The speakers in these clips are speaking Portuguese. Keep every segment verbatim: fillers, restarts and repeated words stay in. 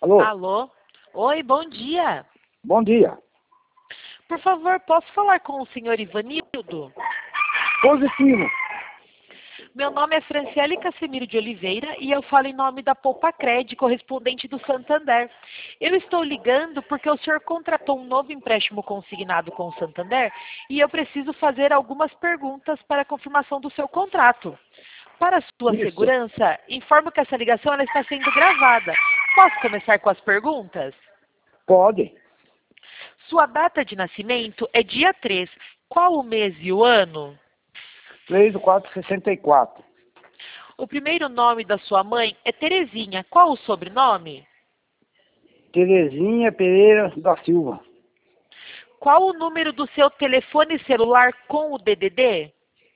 Alô? Alô? Oi, bom dia. Bom dia. Por favor, posso falar com o senhor Ivanildo? Positivo. Meu nome é Franciele Cassimiro de Oliveira e eu falo em nome da Poupa-Cred, correspondente do Santander. Eu estou ligando porque o senhor contratou um novo empréstimo consignado com o Santander e eu preciso fazer algumas perguntas para a confirmação do seu contrato. Para sua Isso. segurança, informo que essa ligação ela está sendo gravada. Posso começar com as perguntas? Pode. Sua data de nascimento é dia três. Qual o mês e o ano? três do quatro sessenta e quatro. O primeiro nome da sua mãe é Terezinha. Qual o sobrenome? Terezinha Pereira da Silva. Qual o número do seu telefone celular com o D D D?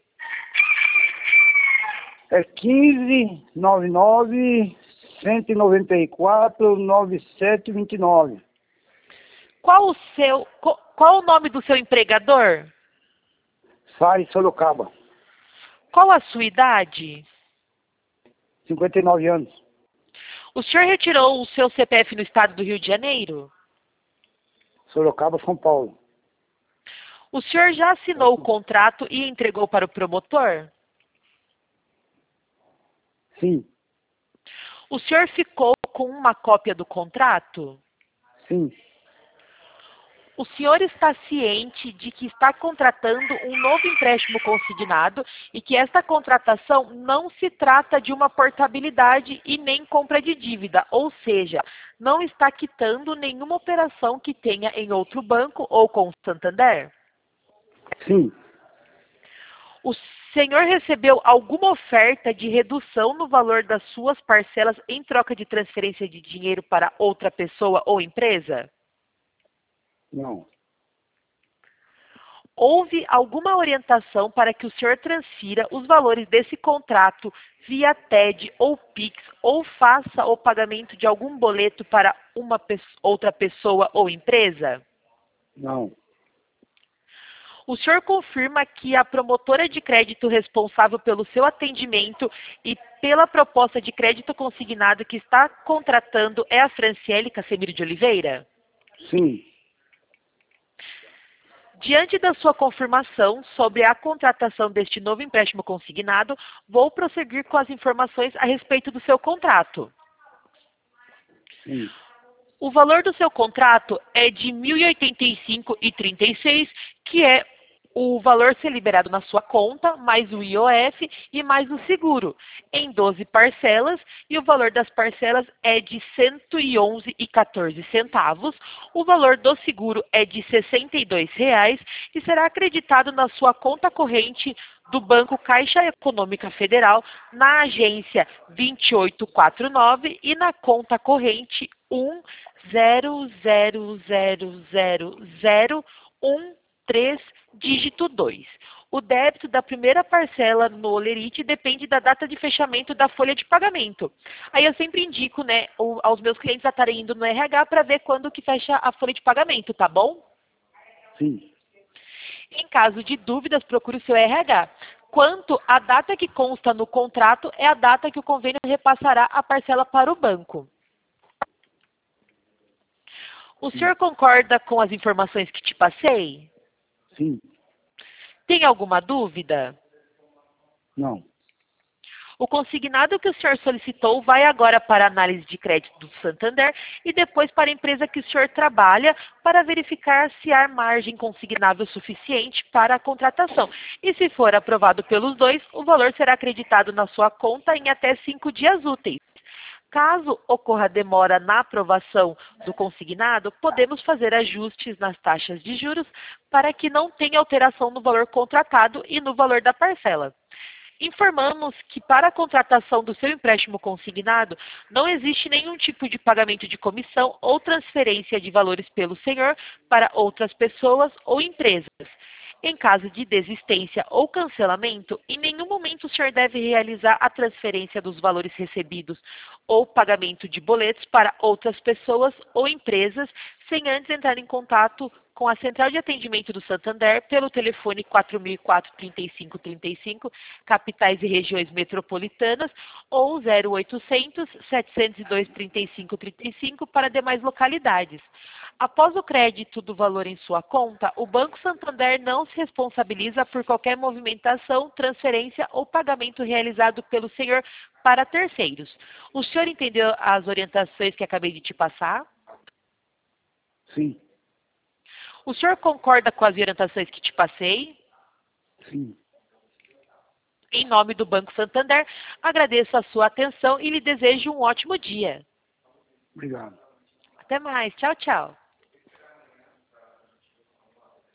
É quinze, noventa e nove, cento e noventa e quatro, noventa e sete, vinte e nove. Qual o seu, co- qual o nome do seu empregador? Sai Sorocaba. Qual a sua idade? cinquenta e nove anos. O senhor retirou o seu C P F no estado do Rio de Janeiro? Sorocaba, São Paulo. O senhor já assinou o contrato e entregou para o promotor? Sim. O senhor ficou com uma cópia do contrato? Sim. O senhor está ciente de que está contratando um novo empréstimo consignado e que esta contratação não se trata de uma portabilidade e nem compra de dívida, ou seja, não está quitando nenhuma operação que tenha em outro banco ou com o Santander? Sim. O senhor recebeu alguma oferta de redução no valor das suas parcelas em troca de transferência de dinheiro para outra pessoa ou empresa? Não. Houve alguma orientação para que o senhor transfira os valores desse contrato via T E D ou Pix ou faça o pagamento de algum boleto para uma pe- outra pessoa ou empresa? Não. O senhor confirma que a promotora de crédito responsável pelo seu atendimento e pela proposta de crédito consignado que está contratando é a Franciele Cassimiro de Oliveira? Sim. Diante da sua confirmação sobre a contratação deste novo empréstimo consignado, vou prosseguir com as informações a respeito do seu contrato. Sim. O valor do seu contrato é de mil e oitenta e cinco reais e trinta e seis centavos, que é o valor ser liberado na sua conta, mais o I O F e mais o seguro, em doze parcelas, e o valor das parcelas é de cento e onze reais e quatorze centavos. O valor do seguro é de sessenta e dois reais e será acreditado na sua conta corrente do Banco Caixa Econômica Federal, na agência dois oito quatro nove e na conta corrente um zero zero zero zero zero um três, dígito dois. O débito da primeira parcela no Olerite depende da data de fechamento da folha de pagamento. Aí eu sempre indico, né, o- aos meus clientes a estarem indo no R H para ver quando que fecha a folha de pagamento, tá bom? Sim. Em caso de dúvidas, procure o seu R H. Quanto à data que consta no contrato, é a data que o convênio repassará a parcela para o banco. O senhor concorda com as informações que te passei? Sim. Tem alguma dúvida? Não. O consignado que o senhor solicitou vai agora para a análise de crédito do Santander e depois para a empresa que o senhor trabalha para verificar se há margem consignável suficiente para a contratação. E se for aprovado pelos dois, o valor será acreditado na sua conta em até cinco dias úteis. Caso ocorra demora na aprovação do consignado, podemos fazer ajustes nas taxas de juros para que não tenha alteração no valor contratado e no valor da parcela. Informamos que para a contratação do seu empréstimo consignado, não existe nenhum tipo de pagamento de comissão ou transferência de valores pelo senhor para outras pessoas ou empresas. Em caso de desistência ou cancelamento, em nenhum momento o senhor deve realizar a transferência dos valores recebidos ou pagamento de boletos para outras pessoas ou empresas, sem antes entrar em contato com a central de atendimento do Santander pelo telefone quatro mil e quatro, trinta e cinco, trinta e cinco, capitais e regiões metropolitanas, ou zero oitocentos, setecentos e dois, trinta e cinco, trinta e cinco para demais localidades. Após o crédito do valor em sua conta, o Banco Santander não se responsabiliza por qualquer movimentação, transferência ou pagamento realizado pelo senhor para terceiros. O senhor entendeu as orientações que acabei de te passar? Sim, O senhor concorda com as orientações que te passei? sim. Em nome do Banco Santander, agradeço a sua atenção e lhe desejo um ótimo dia. Obrigado. Até mais. Tchau, tchau.